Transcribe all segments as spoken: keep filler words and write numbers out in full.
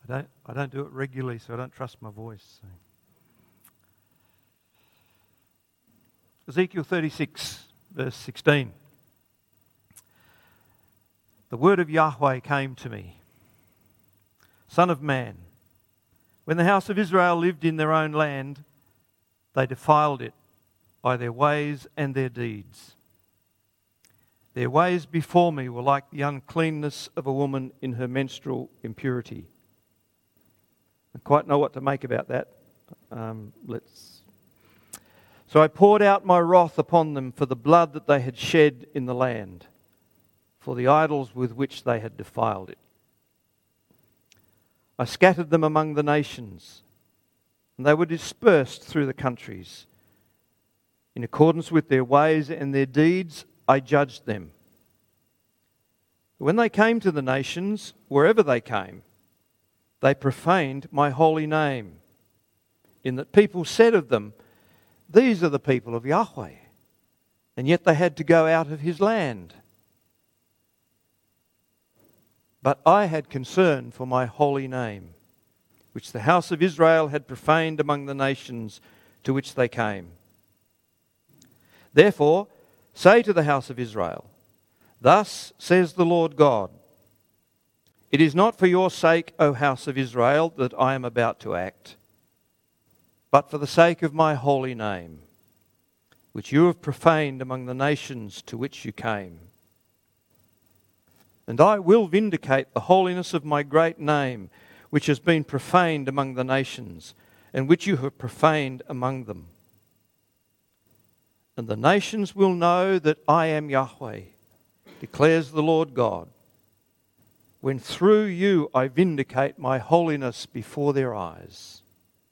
I don't, I don't do it regularly, so I don't trust my voice. So. Ezekiel thirty-six, verse sixteen. The word of Yahweh came to me. Son of man, when the house of Israel lived in their own land, they defiled it by their ways and their deeds. Their ways before me were like the uncleanness of a woman in her menstrual impurity. I quite know what to make about that. Um, let's. So I poured out my wrath upon them for the blood that they had shed in the land, for the idols with which they had defiled it. I scattered them among the nations, and they were dispersed through the countries. In accordance with their ways and their deeds, I judged them. When they came to the nations, wherever they came, they profaned my holy name, in that people said of them, "These are the people of Yahweh," and yet they had to go out of his land. But I had concern for my holy name, which the house of Israel had profaned among the nations to which they came. Therefore, say to the house of Israel, "Thus says the Lord God, it is not for your sake, O house of Israel, that I am about to act, but for the sake of my holy name, which you have profaned among the nations to which you came. And I will vindicate the holiness of my great name, which has been profaned among the nations, and which you have profaned among them. And the nations will know that I am Yahweh, declares the Lord God, when through you I vindicate my holiness before their eyes.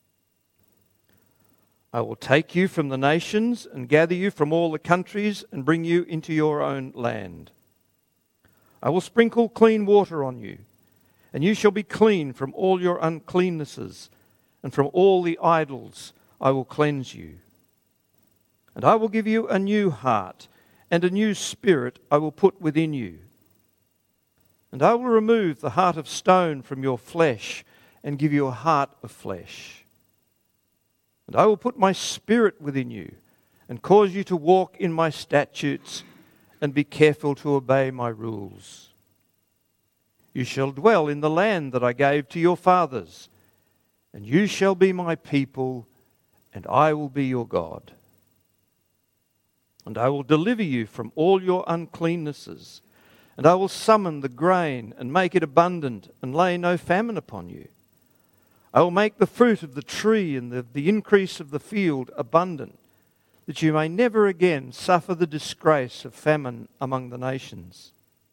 I will take you from the nations and gather you from all the countries and bring you into your own land. I will sprinkle clean water on you, and you shall be clean from all your uncleannesses, and from all the idols I will cleanse you. And I will give you a new heart, and a new spirit I will put within you. And I will remove the heart of stone from your flesh, and give you a heart of flesh. And I will put my spirit within you, and cause you to walk in my statutes, and be careful to obey my rules. You shall dwell in the land that I gave to your fathers, and you shall be my people, and I will be your God. And I will deliver you from all your uncleannesses, and I will summon the grain and make it abundant, and lay no famine upon you. I will make the fruit of the tree and the, the increase of the field abundant, that you may never again suffer the disgrace of famine among the nations.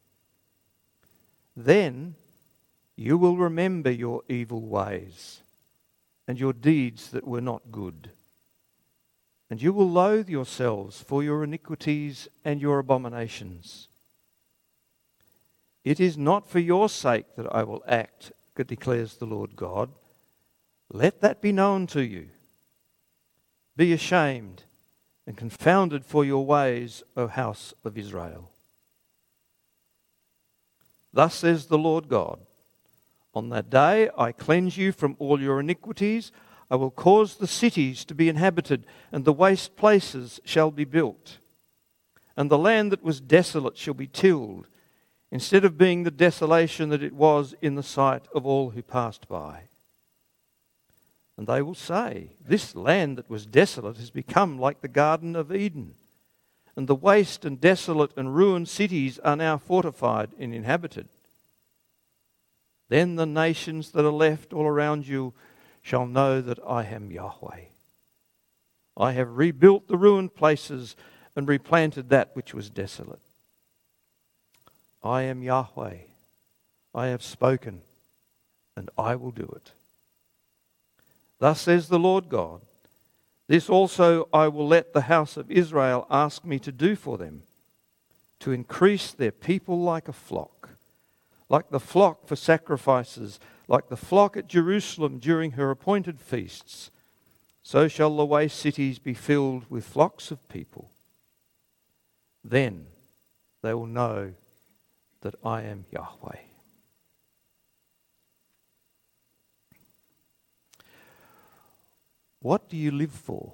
Then you will remember your evil ways and your deeds that were not good. And you will loathe yourselves for your iniquities and your abominations. It is not for your sake that I will act, declares the Lord God. Let that be known to you. Be ashamed and confounded for your ways, O house of Israel. Thus says the Lord God, on that day I cleanse you from all your iniquities. I will cause the cities to be inhabited, and the waste places shall be built. And the land that was desolate shall be tilled, instead of being the desolation that it was in the sight of all who passed by. And they will say, this land that was desolate has become like the Garden of Eden, and the waste and desolate and ruined cities are now fortified and inhabited. Then the nations that are left all around you shall know that I am Yahweh. I have rebuilt the ruined places and replanted that which was desolate. I am Yahweh. I have spoken, and I will do it. Thus says the Lord God, this also I will let the house of Israel ask me to do for them, to increase their people like a flock, like the flock for sacrifices, like the flock at Jerusalem during her appointed feasts. So shall the waste cities be filled with flocks of people. Then they will know that I am Yahweh. What do you live for?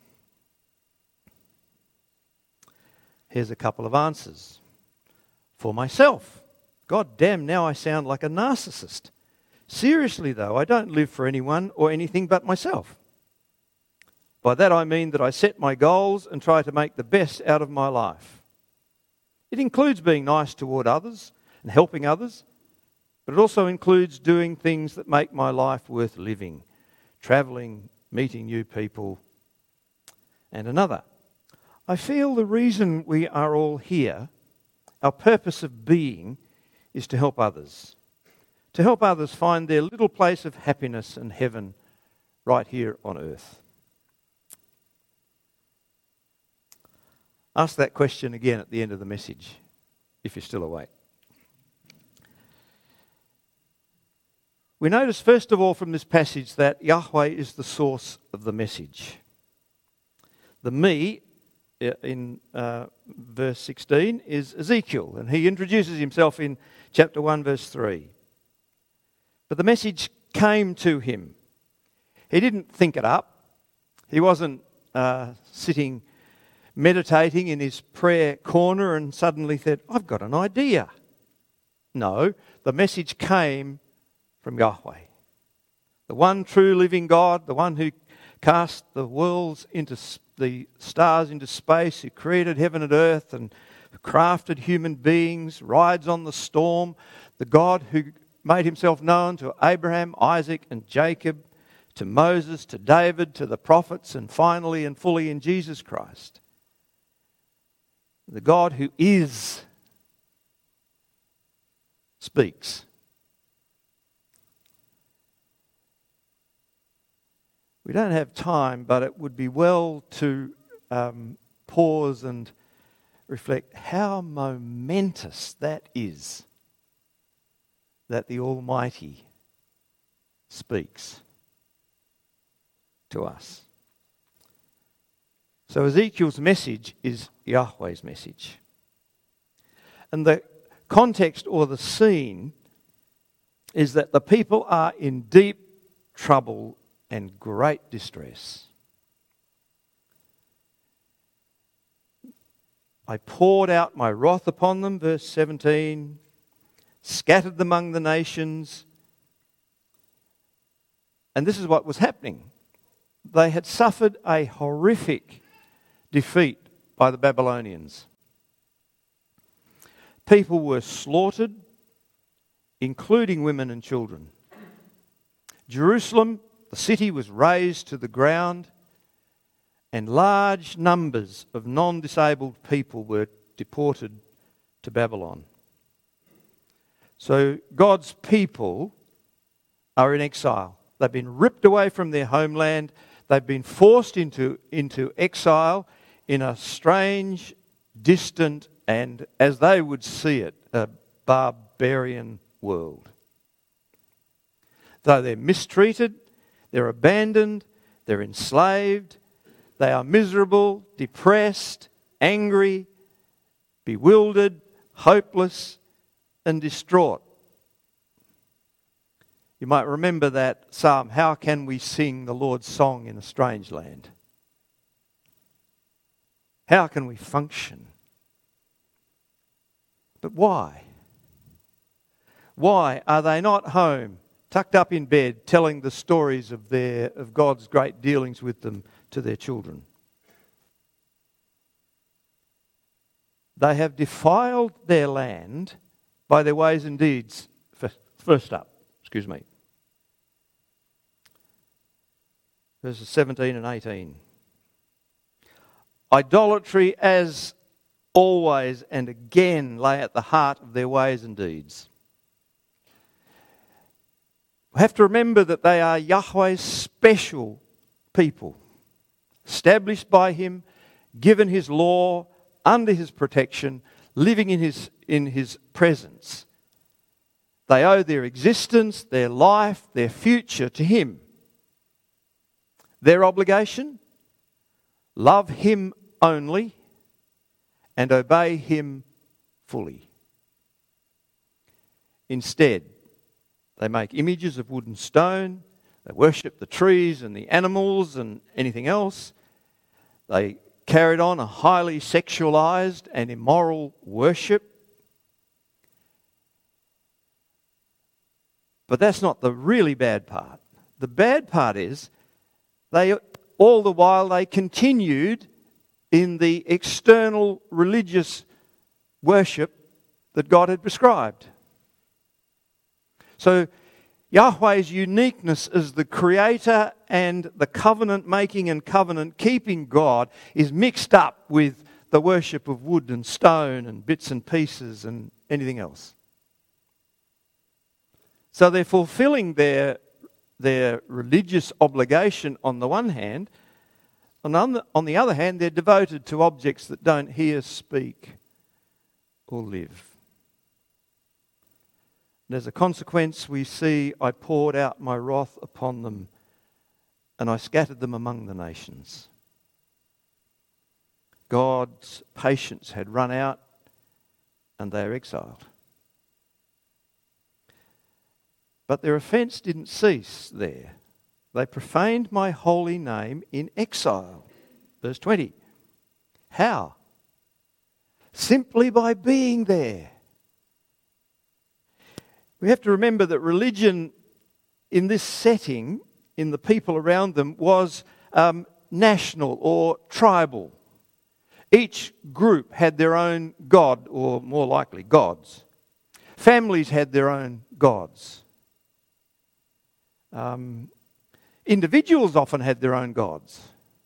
Here's a couple of answers. For myself. God damn, now I sound like a narcissist. Seriously though, I don't live for anyone or anything but myself. By that I mean that I set my goals and try to make the best out of my life. It includes being nice toward others and helping others, but it also includes doing things that make my life worth living, travelling, meeting new people, and another. I feel the reason we are all here, our purpose of being, is to help others. To help others find their little place of happiness and heaven right here on earth. Ask that question again at the end of the message, if you're still awake. We notice first of all from this passage that Yahweh is the source of the message. The me in uh, verse sixteen is Ezekiel, and he introduces himself in chapter one verse three. But the message came to him. He didn't think it up. He wasn't uh, sitting meditating in his prayer corner and suddenly said, I've got an idea. No, the message came from Yahweh. The one true living God, the one who cast the worlds into the stars into space, who created heaven and earth and crafted human beings, rides on the storm, the God who made himself known to Abraham, Isaac and Jacob, to Moses, to David, to the prophets, and finally and fully in Jesus Christ. The God who is speaks. We don't have time, but it would be well to um, pause and reflect how momentous that is, that the Almighty speaks to us. So Ezekiel's message is Yahweh's message. And the context or the scene is that the people are in deep trouble and great distress. I poured out my wrath upon them, verse seventeen, scattered them among the nations. And this is what was happening. They had suffered a horrific defeat by the Babylonians. People were slaughtered, including women and children. Jerusalem, the city, was razed to the ground, and large numbers of non-disabled people were deported to Babylon. So God's people are in exile. They've been ripped away from their homeland. They've been forced into, into exile in a strange, distant, and, as they would see it, a barbarian world. Though they're mistreated, they're abandoned, they're enslaved, they are miserable, depressed, angry, bewildered, hopeless, and distraught. You might remember that psalm, how can we sing the Lord's song in a strange land? How can we function? But why? Why are they not home, tucked up in bed, telling the stories of their of God's great dealings with them to their children? They have defiled their land by their ways and deeds. First up, excuse me. Verses seventeen and eighteen. Idolatry, as always and again, lay at the heart of their ways and deeds. We have to remember that they are Yahweh's special people, established by him, given his law, under his protection, living in his, in his presence. They owe their existence, their life, their future to him. Their obligation? Love him only and obey him fully. Instead, they make images of wood and stone, They worshipped the trees and the animals and anything else. They carried on a highly sexualized and immoral worship. But that's not the really bad part. The bad part is they, all the while they continued in the external religious worship that God had prescribed. So Yahweh's uniqueness as the creator and the covenant-making and covenant-keeping God is mixed up with the worship of wood and stone and bits and pieces and anything else. So they're fulfilling their, their religious obligation on the one hand. And on the, on the other hand, they're devoted to objects that don't hear, speak, or live. And as a consequence, we see, I poured out my wrath upon them, and I scattered them among the nations. God's patience had run out, and they are exiled. But their offence didn't cease there. They profaned my holy name in exile. Verse twenty. How? Simply by being there. We have to remember that religion in this setting, in the people around them, was um, national or tribal. Each group had their own god, or more likely gods. Families had their own gods. Um, individuals often had their own gods.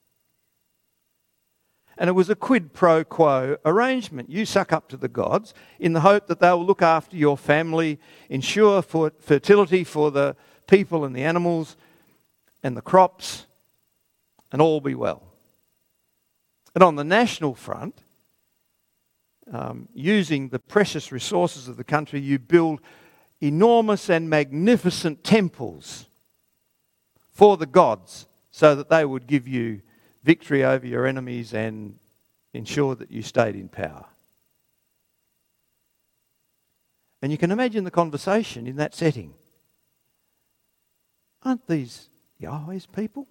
And it was a quid pro quo arrangement. You suck up to the gods in the hope that they will look after your family, ensure for fertility for the people and the animals and the crops, and all be well. And on the national front, um, using the precious resources of the country, you build enormous and magnificent temples for the gods so that they would give you victory over your enemies and ensure that you stayed in power. And you can imagine the conversation in that setting. Aren't these Yahweh's people?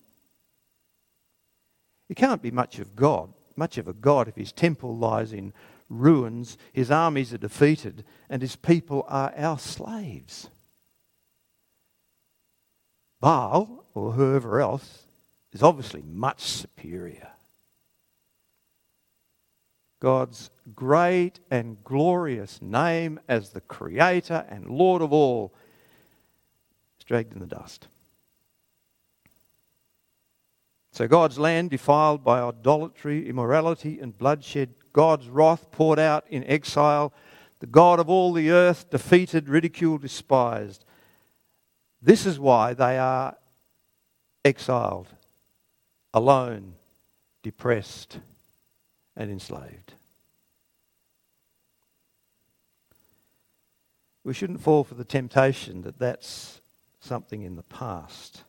He can't be much of God, much of a God if his temple lies in ruins, his armies are defeated, and his people are our slaves. Baal, or whoever else, is obviously much superior. God's great and glorious name as the Creator and Lord of all is dragged in the dust. So God's land defiled by idolatry, immorality and bloodshed, God's wrath poured out in exile, the God of all the earth defeated, ridiculed, despised. This is why they are exiled, alone, depressed, and enslaved. We shouldn't fall for the temptation that that's something in the past.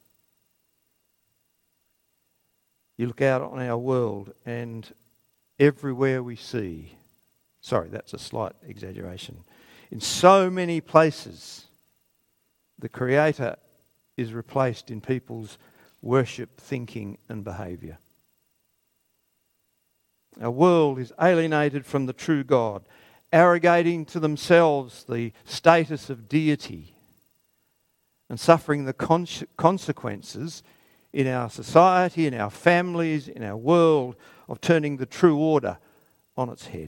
You look out on our world and everywhere we see, sorry, that's a slight exaggeration, in so many places, the Creator is replaced in people's worship, thinking and behaviour. Our world is alienated from the true God, arrogating to themselves the status of deity and suffering the con- consequences in our society, in our families, in our world of turning the true order on its head.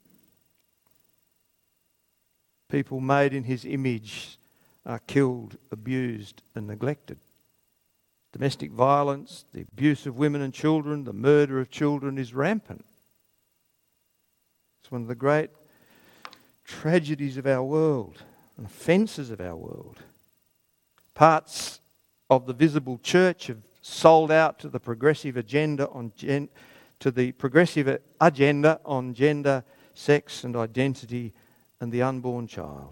People made in his image are killed, abused and neglected. Domestic violence, the abuse of women and children, the murder of children is rampant. It's one of the great tragedies of our world and offences of our world. Parts of the visible church have sold out to the progressive agenda on gen- to the progressive agenda on gender, sex and identity and the unborn child.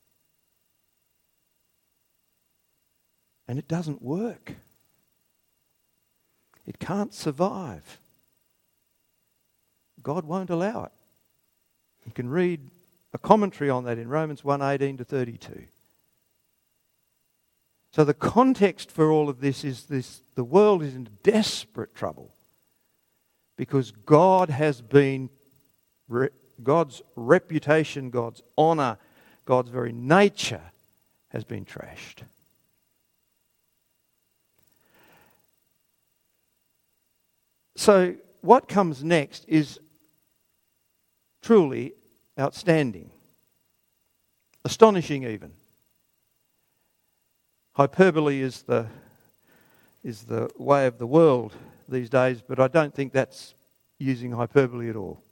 And it doesn't work. It can't survive. God won't allow it. You can read a commentary on that in Romans one eighteen to thirty-two. So the context for all of this is this: the world is in desperate trouble because God has been, God's reputation, God's honour, God's very nature has been trashed. So what comes next is truly outstanding, astonishing even. Hyperbole is the, is the way of the world these days, but I don't think that's using hyperbole at all.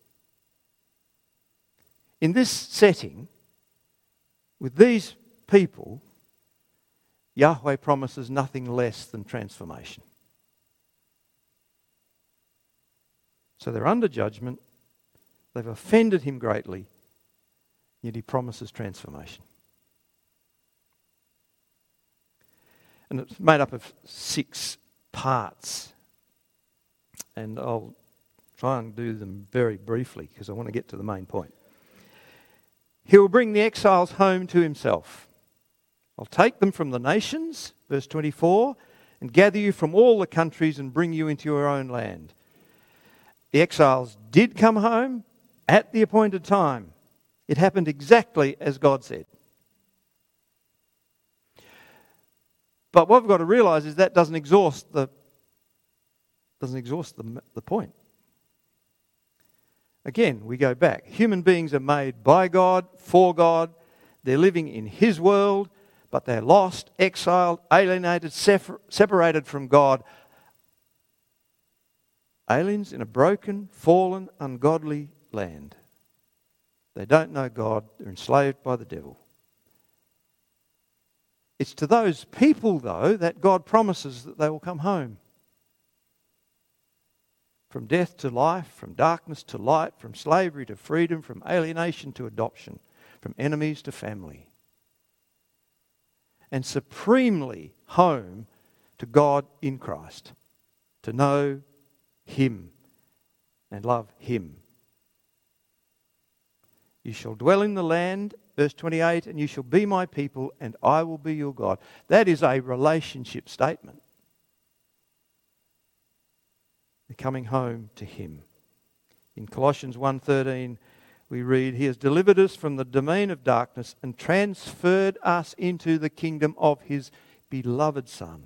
In this setting, with these people, Yahweh promises nothing less than transformation. So they're under judgment, they've offended him greatly, yet he promises transformation. And it's made up of six parts. And I'll try and do them very briefly because I want to get to the main point. He will bring the exiles home to himself. I'll take them from the nations, verse twenty-four, and gather you from all the countries and bring you into your own land. The exiles did come home at the appointed time. It happened exactly as God said. But what we've got to realise is that doesn't exhaust the doesn't exhaust the, the point. Again, we go back. Human beings are made by God, for God. They're living in His world, but they're lost, exiled, alienated, separated from God. Aliens in a broken, fallen, ungodly land. They don't know God. They're enslaved by the devil. It's to those people, though, that God promises that they will come home. From death to life, from darkness to light, from slavery to freedom, from alienation to adoption, from enemies to family. And supremely home to God in Christ, to know Him and love Him. You shall dwell in the land, verse twenty-eight, and you shall be my people, and I will be your God. That is a relationship statement. They're coming home to Him. In Colossians one thirteen, we read, He has delivered us from the domain of darkness and transferred us into the kingdom of His beloved Son.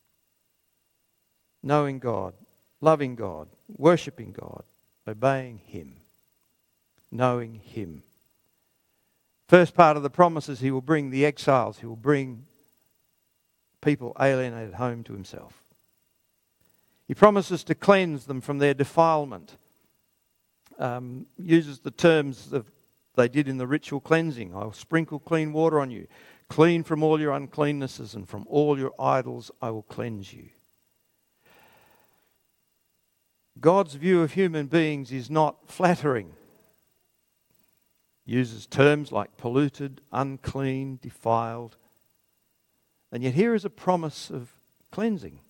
Knowing God, loving God, worshipping God, obeying Him, knowing Him. First part of the promise is He will bring the exiles, He will bring people alienated home to Himself. He promises to cleanse them from their defilement. Um, uses the terms of they did in the ritual cleansing. I will sprinkle clean water on you. Clean from all your uncleannesses, and from all your idols I will cleanse you. God's view of human beings is not flattering. Uses terms like polluted, unclean, defiled. And yet here is a promise of cleansing.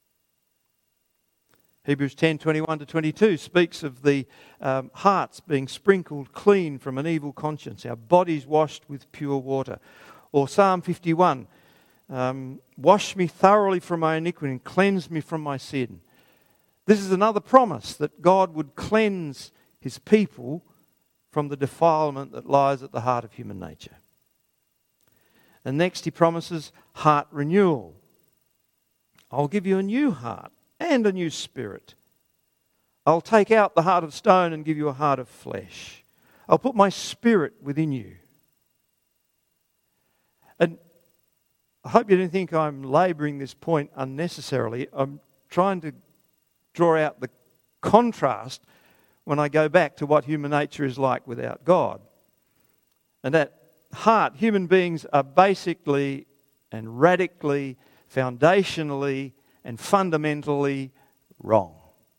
Hebrews ten, twenty-one to twenty-two speaks of the um, hearts being sprinkled clean from an evil conscience, our bodies washed with pure water. Or Psalm fifty-one, um, wash me thoroughly from my iniquity and cleanse me from my sin. This is another promise that God would cleanse His people from the defilement that lies at the heart of human nature. And next He promises heart renewal. I'll give you a new heart and a new spirit. I'll take out the heart of stone and give you a heart of flesh. I'll put my spirit within you. And I hope you don't think I'm labouring this point unnecessarily. I'm trying to draw out the contrast when I go back to what human nature is like without God. And at heart, human beings are basically and radically, foundationally and fundamentally wrong.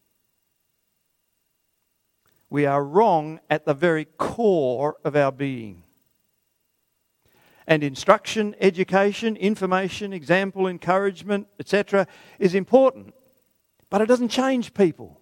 We are wrong at the very core of our being. And instruction, education, information, example, encouragement, et cetera is important. But it doesn't change people.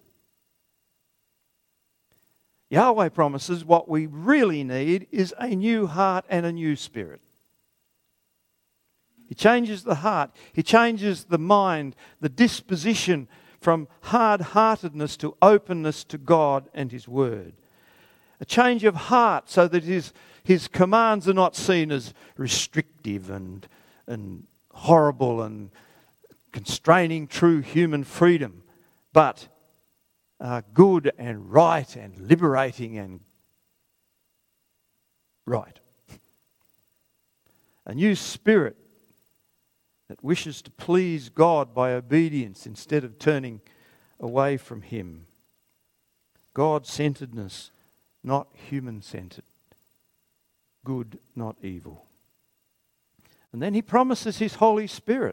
Yahweh promises what we really need is a new heart and a new spirit. He changes the heart. He changes the mind, the disposition from hard-heartedness to openness to God and His Word. A change of heart so that His, his commands are not seen as restrictive and, and horrible and constraining true human freedom, but uh, good and right and liberating and right. A new spirit that wishes to please God by obedience instead of turning away from Him. God-centeredness, not human-centered. Good, not evil. And then He promises His Holy Spirit.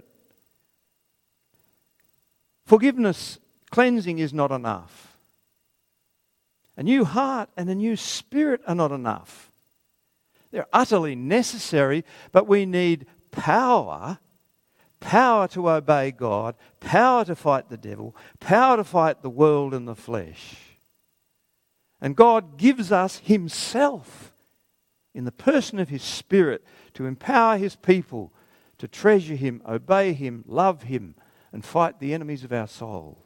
Forgiveness, cleansing is not enough. A new heart and a new spirit are not enough. They're utterly necessary, but we need power, power to obey God, power to fight the devil, power to fight the world and the flesh. And God gives us Himself in the person of His Spirit to empower His people to treasure Him, obey Him, love Him, and fight the enemies of our soul.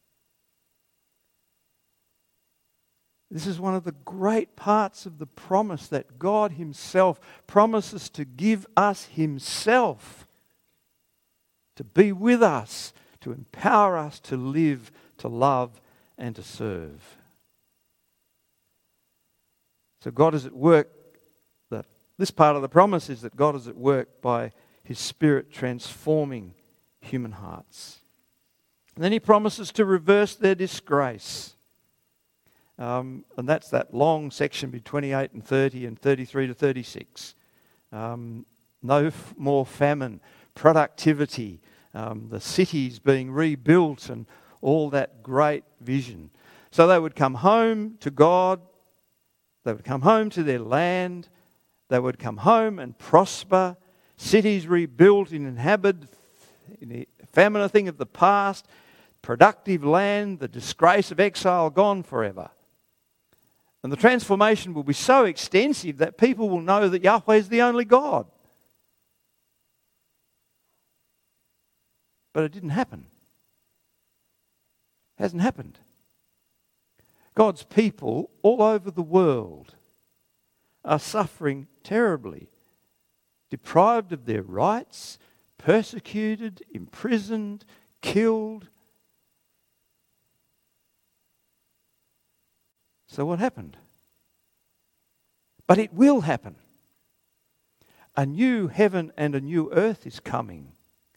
This is one of the great parts of the promise that God Himself promises to give us Himself, to be with us, to empower us to live, to love, and to serve. So God is at work. The, this part of the promise is that God is at work by His Spirit transforming human hearts. And then He promises to reverse their disgrace. Um, and that's that long section between twenty-eight and thirty and thirty-three to thirty-six. Um, no f- more famine, productivity, um, the cities being rebuilt and all that great vision. So they would come home to God, they would come home to their land, they would come home and prosper, cities rebuilt and inhabited, famine a thing of the past, productive land, the disgrace of exile gone forever. And the transformation will be so extensive that people will know that Yahweh is the only God. But it didn't happen. It hasn't happened. God's people all over the world are suffering terribly, deprived of their rights, persecuted, imprisoned, killed. So what happened? But it will happen. A new heaven and a new earth is coming.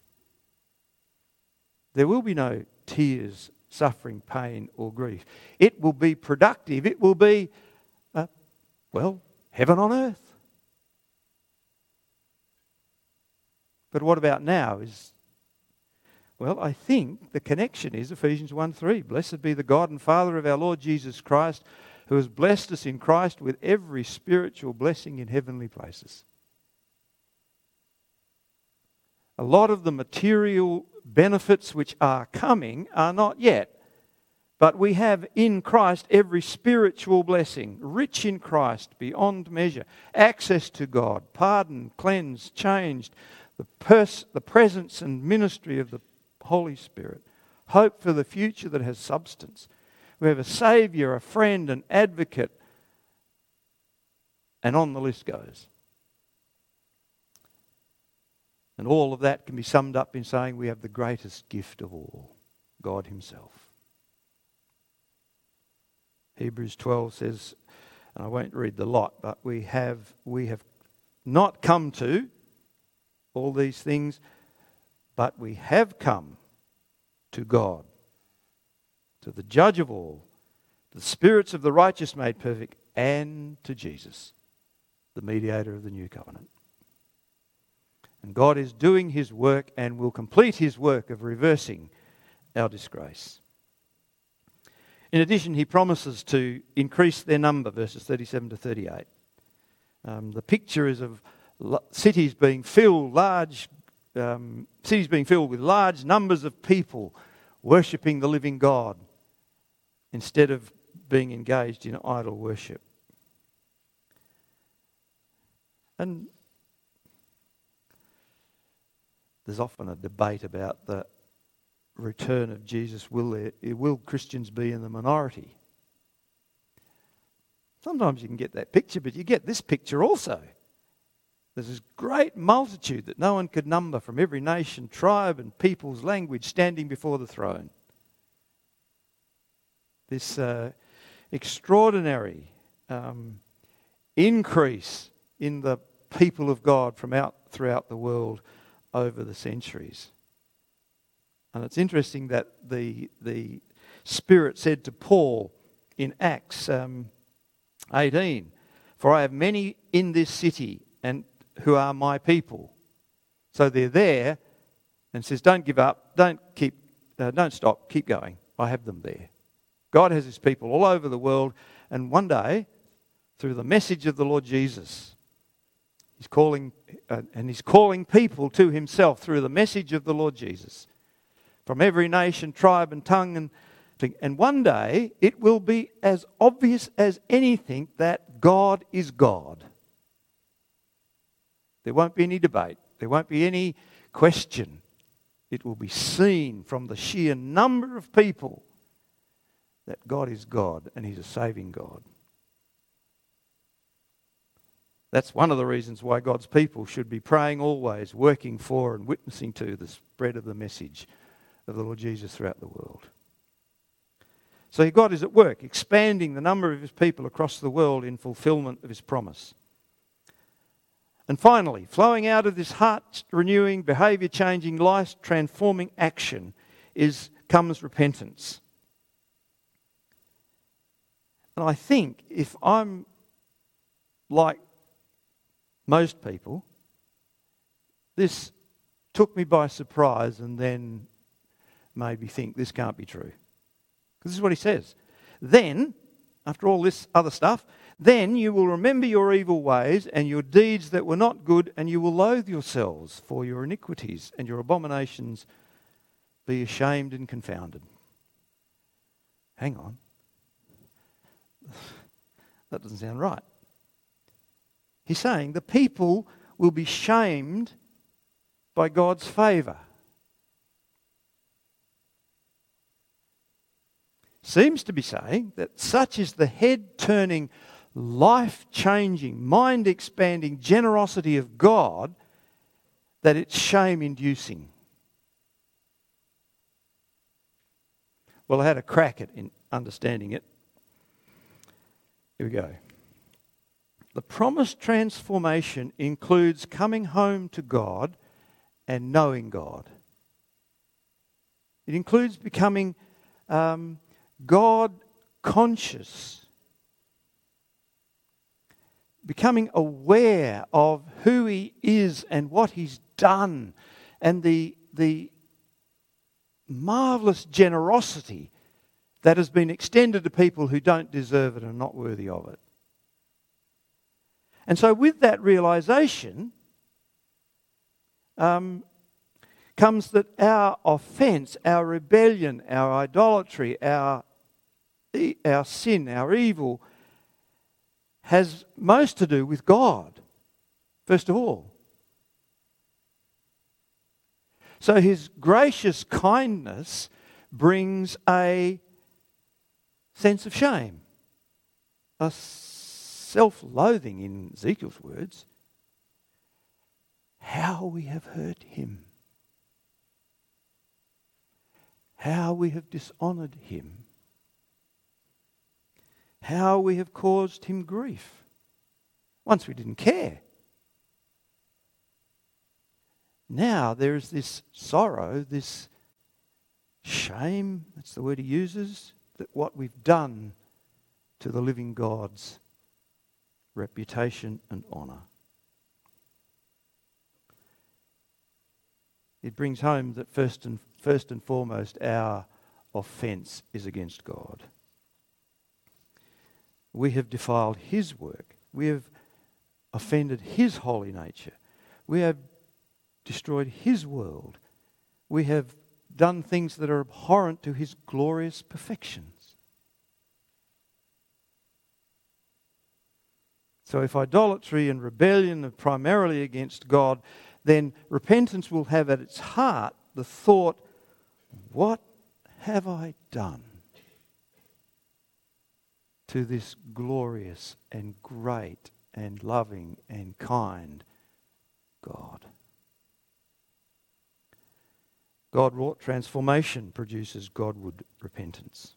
There will be no tears, suffering, pain or grief. It will be productive. It will be, uh, well, heaven on earth. But what about now? Is Well, I think the connection is Ephesians one three. Blessed be the God and Father of our Lord Jesus Christ, who has blessed us in Christ with every spiritual blessing in heavenly places. A lot of the material benefits which are coming are not yet. But we have in Christ every spiritual blessing, rich in Christ, beyond measure. Access to God, pardon, cleansed, changed, the, pers- the presence and ministry of the Holy Spirit. Hope for the future that has substance. We have a Saviour, a friend, an advocate, and on the list goes. And all of that can be summed up in saying we have the greatest gift of all, God Himself. Hebrews twelve says, and I won't read the lot, but we have we have not come to all these things, but we have come to God, to the judge of all, to the spirits of the righteous made perfect, and to Jesus, the mediator of the new covenant. And God is doing His work and will complete His work of reversing our disgrace. In addition, He promises to increase their number, verses thirty-seven to thirty-eight. Um, the picture is of cities being filled, large um, cities being filled with large numbers of people worshipping the living God instead of being engaged in idol worship. And there's often a debate about the return of Jesus. Will there, will Christians be in the minority? Sometimes you can get that picture, but you get this picture also. There's this great multitude that no one could number from every nation, tribe and people's language standing before the throne. This uh, extraordinary um, increase in the people of God from out throughout the world over the centuries. And it's interesting that the, the Spirit said to Paul in Acts um, eighteen, "For I have many in this city and who are my people." So they're there, and says, "Don't give up, don't keep, uh, don't stop, keep going. I have them there." God has His people all over the world, and one day, through the message of the Lord Jesus, He's calling, uh, and He's calling people to Himself through the message of the Lord Jesus, from every nation, tribe, and tongue, and thing. And one day it will be as obvious as anything that God is God. There won't be any debate. There won't be any question. It will be seen from the sheer number of people that God is God and He's a saving God. That's one of the reasons why God's people should be praying always, working for and witnessing to the spread of the message of the Lord Jesus throughout the world. So God is at work, expanding the number of His people across the world in fulfillment of His promise. And finally, flowing out of this heart-renewing, behaviour-changing, life-transforming action is comes repentance. And I think if I'm like most people, this took me by surprise and then made me think this can't be true. Because this is what He says. Then, after all this other stuff, then you will remember your evil ways and your deeds that were not good, and you will loathe yourselves for your iniquities and your abominations. Be ashamed and confounded. Hang on. That doesn't sound right. He's saying the people will be shamed by God's favour. Seems to be saying that such is the head-turning, life-changing, mind-expanding generosity of God that it's shame-inducing. Well, I had a crack at in understanding it. Here we go. The promised transformation includes coming home to God and knowing God. It includes becoming um, God-conscious, becoming aware of who He is and what He's done, and the, the marvellous generosity that has been extended to people who don't deserve it and are not worthy of it. And so with that realisation um, comes that our offence, our rebellion, our idolatry, our, our sin, our evil has most to do with God, first of all. So His gracious kindness brings a sense of shame, a self-loathing, in Ezekiel's words. How we have hurt Him. How we have dishonoured Him. How we have caused Him grief. Once we didn't care. Now there is this sorrow, this shame, that's the word he uses, that what we've done to the living God's reputation and honour. It brings home that first and first and foremost our offence is against God. We have defiled His work. We have offended His holy nature. We have destroyed His world. We have done things that are abhorrent to His glorious perfections. So if idolatry and rebellion are primarily against God, then repentance will have at its heart the thought, what have I done to this glorious and great and loving and kind God? God-wrought transformation produces Godward repentance.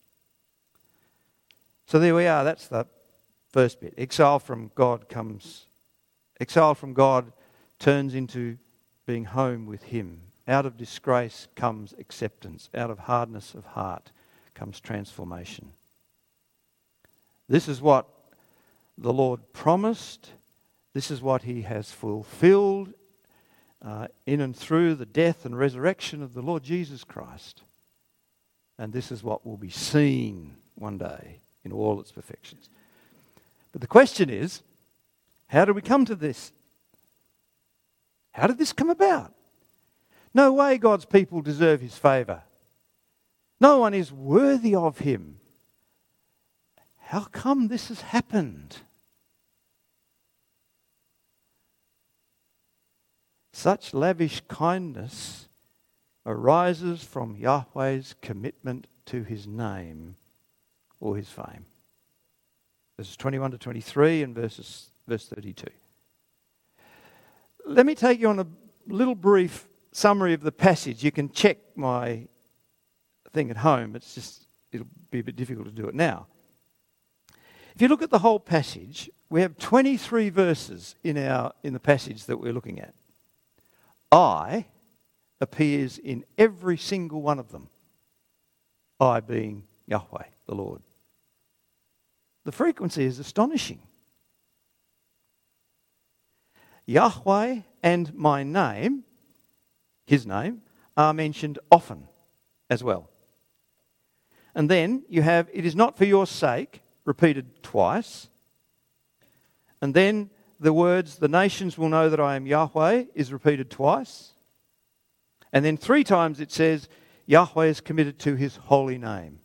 So there we are. That's the first bit. Exile from God comes... Exile from God turns into being home with Him. Out of disgrace comes acceptance. Out of hardness of heart comes transformation. This is what the Lord promised. This is what He has fulfilled uh, in and through the death and resurrection of the Lord Jesus Christ. And this is what will be seen one day in all its perfections. But the question is, how did we come to this? How did this come about? No way God's people deserve His favour. No one is worthy of Him. How come this has happened? Such lavish kindness arises from Yahweh's commitment to His name or His fame. Verses twenty-one to twenty-three and verses, verse thirty-two. Let me take you on a little brief summary of the passage. You can check my thing at home. It's just, it'll be a bit difficult to do it now. If you look at the whole passage, we have twenty-three verses in our in the passage that we're looking at. I appears in every single one of them. I being Yahweh, the Lord. The frequency is astonishing. Yahweh and my name, His name, are mentioned often as well. And then you have, it is not for your sake, repeated twice. And then the words, the nations will know that I am Yahweh, is repeated twice. And then three times it says, Yahweh is committed to His holy name.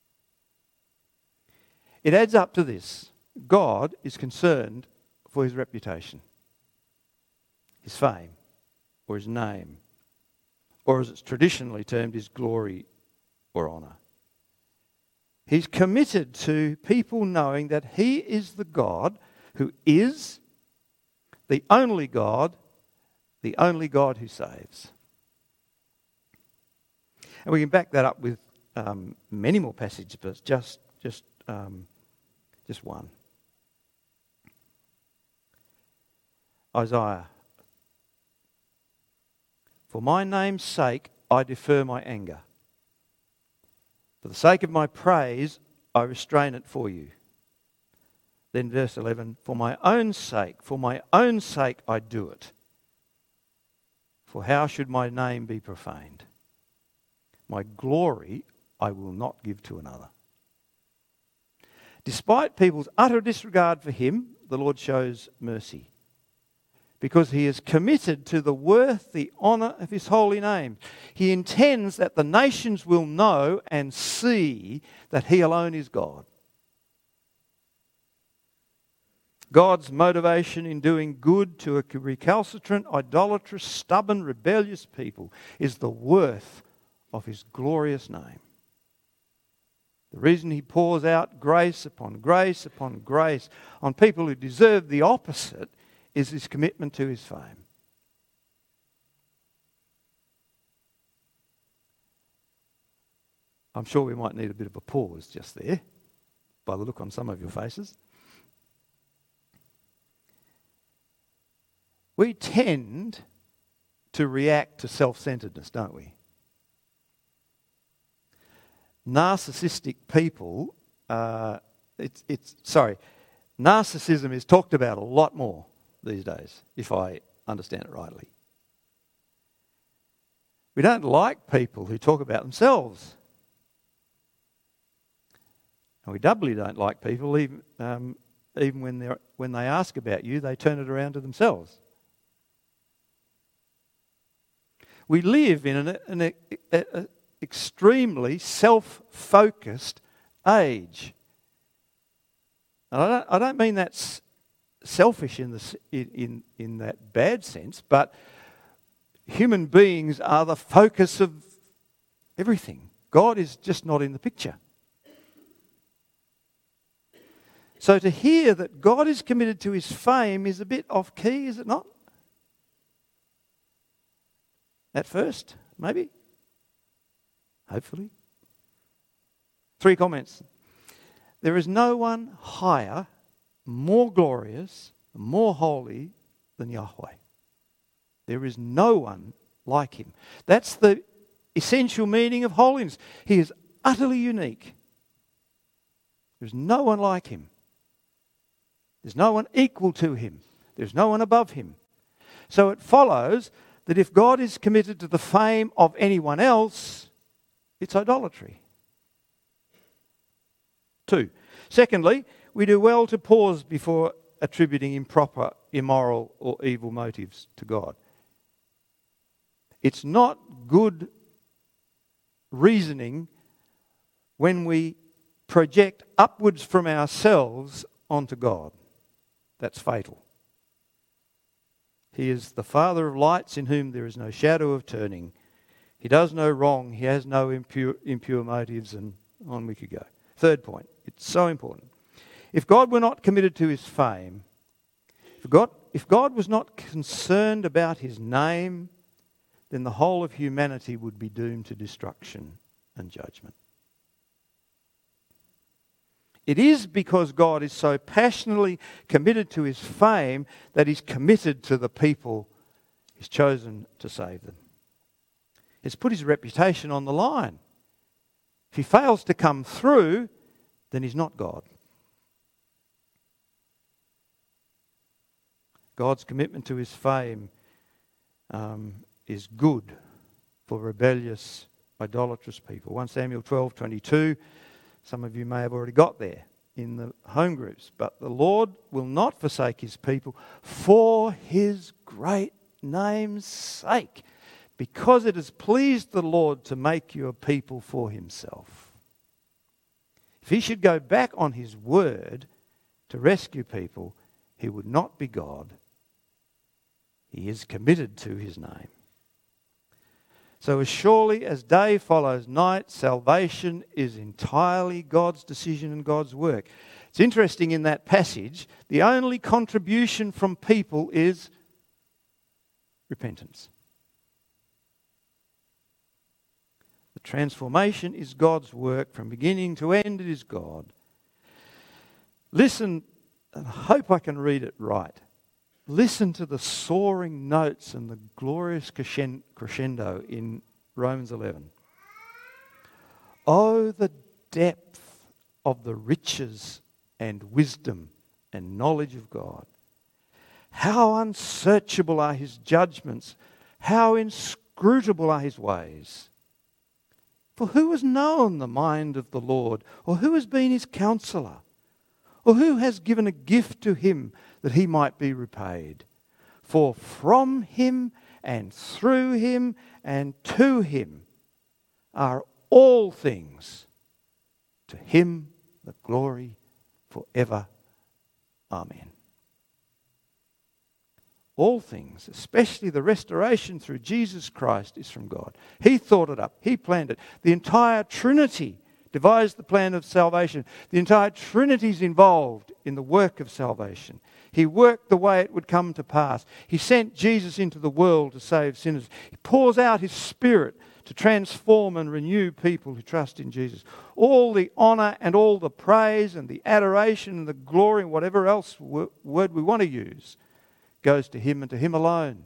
It adds up to this. God is concerned for His reputation, His fame, or His name, or as it's traditionally termed, His glory or honour. He's committed to people knowing that He is the God who is the only God, the only God who saves. And we can back that up with um, many more passages, but just just um, just one. Isaiah. For my name's sake, I defer my anger. For the sake of my praise, I restrain it for you. Then verse eleven, for my own sake, for my own sake I do it. For how should my name be profaned? My glory I will not give to another. Despite people's utter disregard for Him, the Lord shows mercy, because He is committed to the worth, the honour of His holy name. He intends that the nations will know and see that He alone is God. God's motivation in doing good to a recalcitrant, idolatrous, stubborn, rebellious people is the worth of His glorious name. The reason He pours out grace upon grace upon grace on people who deserve the opposite is His commitment to His fame. I'm sure we might need a bit of a pause just there, by the look on some of your faces. We tend to react to self-centeredness, don't we? Narcissistic people, uh, it's, it's, sorry, narcissism is talked about a lot more these days, if I understand it rightly. We don't like people who talk about themselves. And we doubly don't like people, even, um, even when, they're, when they ask about you, they turn it around to themselves. We live in an, an, an extremely self-focused age. And I don't, I don't mean that's selfish in, the, in, in that bad sense, but human beings are the focus of everything. God is just not in the picture. So to hear that God is committed to his fame is a bit off key, is it not? At first, maybe. Hopefully. Three comments. There is no one higher, more glorious, more holy than Yahweh. There is no one like him. That's the essential meaning of holiness. He is utterly unique. There's no one like him. There's no one equal to him. There's no one above him. So it follows that if God is committed to the fame of anyone else, it's idolatry. Two. Secondly, we do well to pause before attributing improper, immoral, or evil motives to God. It's not good reasoning when we project upwards from ourselves onto God. That's fatal. He is the Father of lights in whom there is no shadow of turning. He does no wrong. He has no impure, impure motives, and on we could go. Third point. It's so important. If God were not committed to his fame, if God, if God was not concerned about his name, then the whole of humanity would be doomed to destruction and judgment. It is because God is so passionately committed to his fame that he's committed to the people he's chosen to save them. He's put his reputation on the line. If he fails to come through, then he's not God. God's commitment to his fame um, is good for rebellious, idolatrous people. First Samuel twelve twenty-two, some of you may have already got there in the home groups. But the Lord will not forsake his people for his great name's sake, because it has pleased the Lord to make you a people for himself. If he should go back on his word to rescue people, he would not be God. He is committed to his name. So as surely as day follows night, salvation is entirely God's decision and God's work. It's interesting in that passage, the only contribution from people is repentance. The transformation is God's work. From beginning to end, it is God. Listen, and I hope I can read it right. Listen to the soaring notes and the glorious crescendo in Romans eleven. Oh, the depth of the riches and wisdom and knowledge of God. How unsearchable are his judgments. How inscrutable are his ways. For who has known the mind of the Lord? Or who has been his counselor? Or who has given a gift to him that he might be repaid? For from him and through him and to him are all things. To him the glory forever. Amen. All things, especially the restoration through Jesus Christ, is from God. He thought it up. He planned it. The entire Trinity devised the plan of salvation. The entire Trinity is involved in the work of salvation. He worked the way it would come to pass. He sent Jesus into the world to save sinners. He pours out his Spirit to transform and renew people who trust in Jesus. All the honour and all the praise and the adoration and the glory and whatever else word we want to use goes to him and to him alone.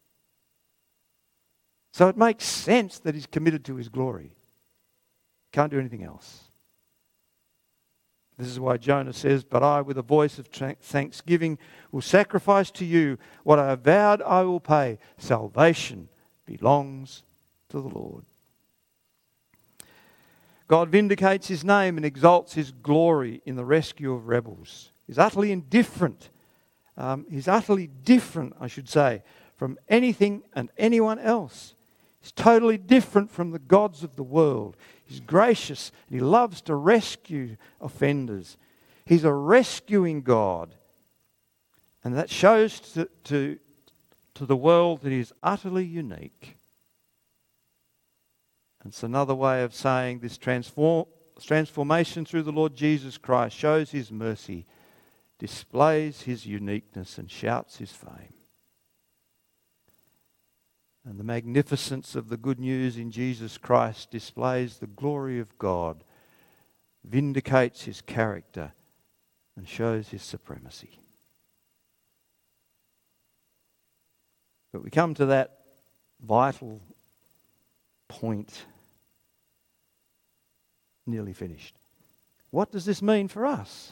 So it makes sense that he's committed to his glory. Can't do anything else. This is why Jonah says, but I with a voice of thanksgiving will sacrifice to you what I have vowed I will pay. Salvation belongs to the Lord. God vindicates his name and exalts his glory in the rescue of rebels. He's utterly indifferent. Um, he's utterly different, I should say, from anything and anyone else. He's totally different from the gods of the world. He's gracious and he loves to rescue offenders. He's a rescuing God. And that shows to, to, to the world that is utterly unique. It's another way of saying this transform, transformation through the Lord Jesus Christ shows his mercy, displays his uniqueness, and shouts his fame. And the magnificence of the good news in Jesus Christ displays the glory of God, vindicates his character, and shows his supremacy. But we come to that vital point. Nearly finished. What does this mean for us?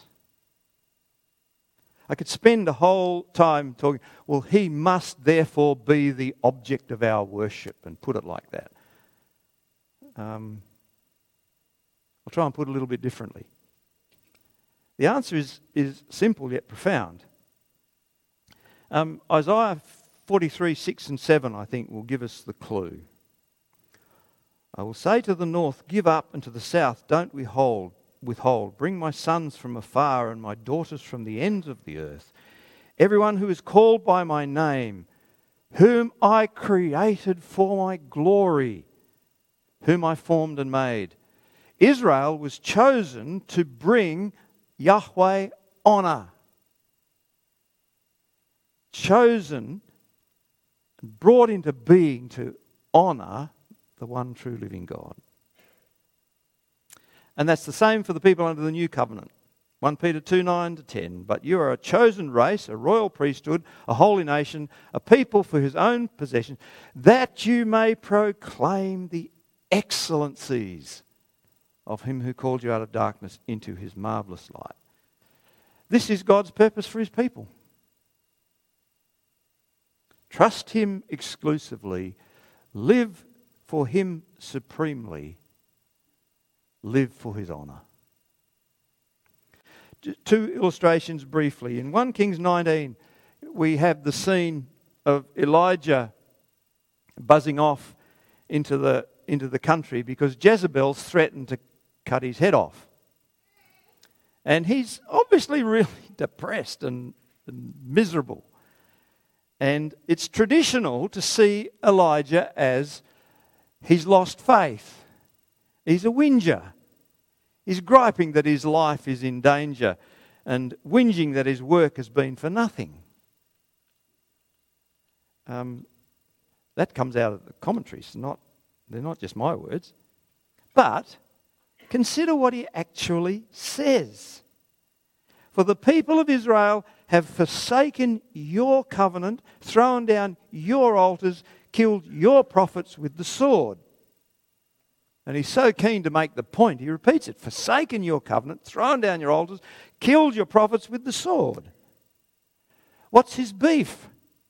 I could spend a whole time talking, well, he must therefore be the object of our worship, and put it like that. Um, I'll try and put it a little bit differently. The answer is, is simple yet profound. Um, Isaiah forty-three, six and seven, I think, will give us the clue. I will say to the north, give up, and to the south, don't withhold. withhold. Bring my sons from afar and my daughters from the ends of the earth. Everyone who is called by my name, whom I created for my glory, whom I formed and made. Israel was chosen to bring Yahweh honour. Chosen and brought into being to honour the one true living God. And that's the same for the people under the new covenant. First Peter two, nine to ten. But you are a chosen race, a royal priesthood, a holy nation, a people for his own possession, that you may proclaim the excellencies of him who called you out of darkness into his marvellous light. This is God's purpose for his people. Trust him exclusively. Live for him supremely. Live for his honour. Two illustrations briefly. In First Kings nineteen, we have the scene of Elijah buzzing off into the, into the country because Jezebel's threatened to cut his head off. And he's obviously really depressed and, and miserable. And it's traditional to see Elijah as he's lost faith. He's a whinger. He's griping that his life is in danger and whinging that his work has been for nothing. Um, that comes out of the commentaries. Not, they're not just my words. But consider what he actually says. For the people of Israel have forsaken your covenant, thrown down your altars, killed your prophets with the sword. And he's so keen to make the point, he repeats it. Forsaken your covenant, thrown down your altars, killed your prophets with the sword. What's his beef?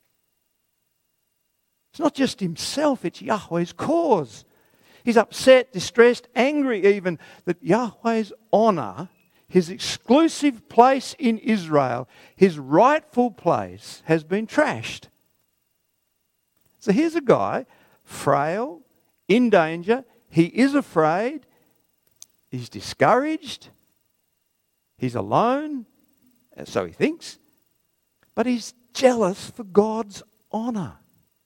It's not just himself, it's Yahweh's cause. He's upset, distressed, angry even that Yahweh's honour, his exclusive place in Israel, his rightful place, has been trashed. So here's a guy, frail, in danger. He is afraid, he's discouraged, he's alone, so he thinks, but he's jealous for God's honour.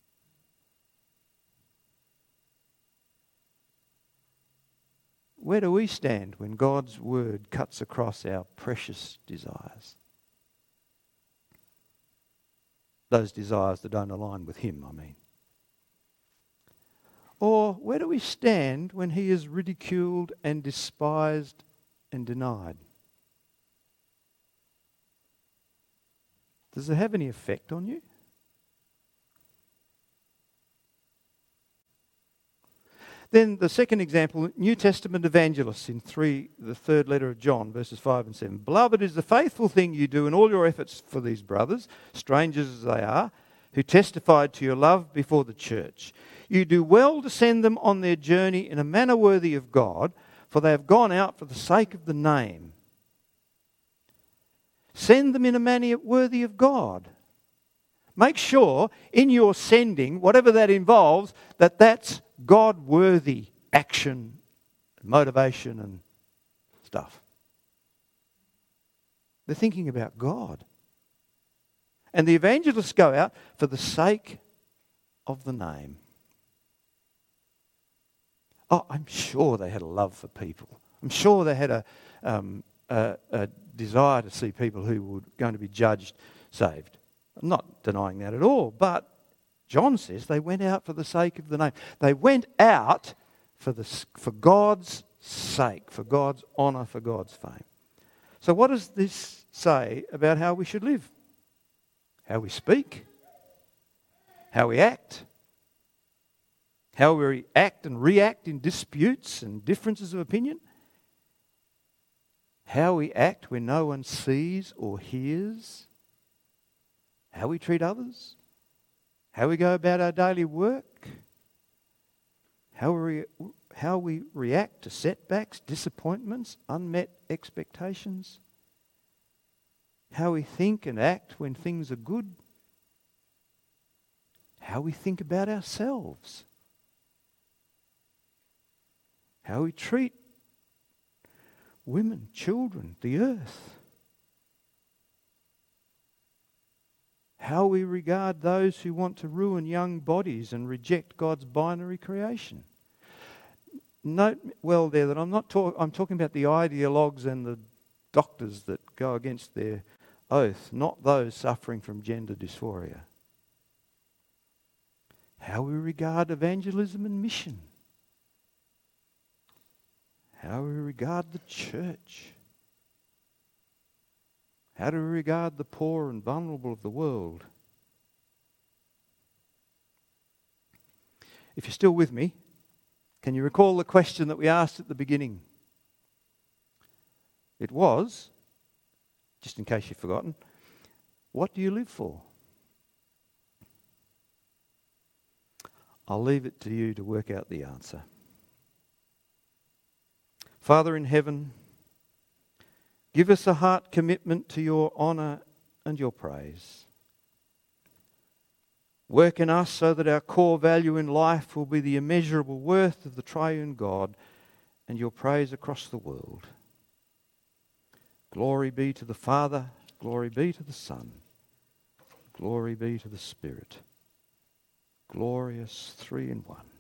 Where do we stand when God's word cuts across our precious desires? Those desires that don't align with him, I mean. Or where do we stand when he is ridiculed and despised and denied? Does it have any effect on you? Then the second example, New Testament evangelists in three, the third letter of John, verses five and seven. Beloved, is the faithful thing you do in all your efforts for these brothers, strangers as they are, who testified to your love before the church. You do well to send them on their journey in a manner worthy of God, for they have gone out for the sake of the name. Send them in a manner worthy of God. Make sure in your sending, whatever that involves, that that's God-worthy action, motivation and stuff. They're thinking about God. And the evangelists go out for the sake of the name. Oh, I'm sure they had a love for people. I'm sure they had a, um, a, a desire to see people who were going to be judged saved. I'm not denying that at all, but John says they went out for the sake of the name. They went out for the for God's sake, for God's honour, for God's fame. So what does this say about how we should live? How we speak? How we act? How we act and react in disputes and differences of opinion? How we act when no one sees or hears? How we treat others? How we go about our daily work? How we, how we react to setbacks, disappointments, unmet expectations? How we think and act when things are good? How we think about ourselves? How we treat women, children, the earth. How we regard those who want to ruin young bodies and reject God's binary creation. Note well there that I'm not talk, I'm talking about the ideologues and the doctors that go against their oath, not those suffering from gender dysphoria. How we regard evangelism and mission. How we regard the church. How do we regard the poor and vulnerable of the world? If you're still with me, can you recall the question that we asked at the beginning? It was, just in case you've forgotten, what do you live for? I'll leave it to you to work out the answer. Father in heaven, give us a heart commitment to your honour and your praise. Work in us so that our core value in life will be the immeasurable worth of the triune God and your praise across the world. Glory be to the Father, glory be to the Son, glory be to the Spirit. Glorious three in one.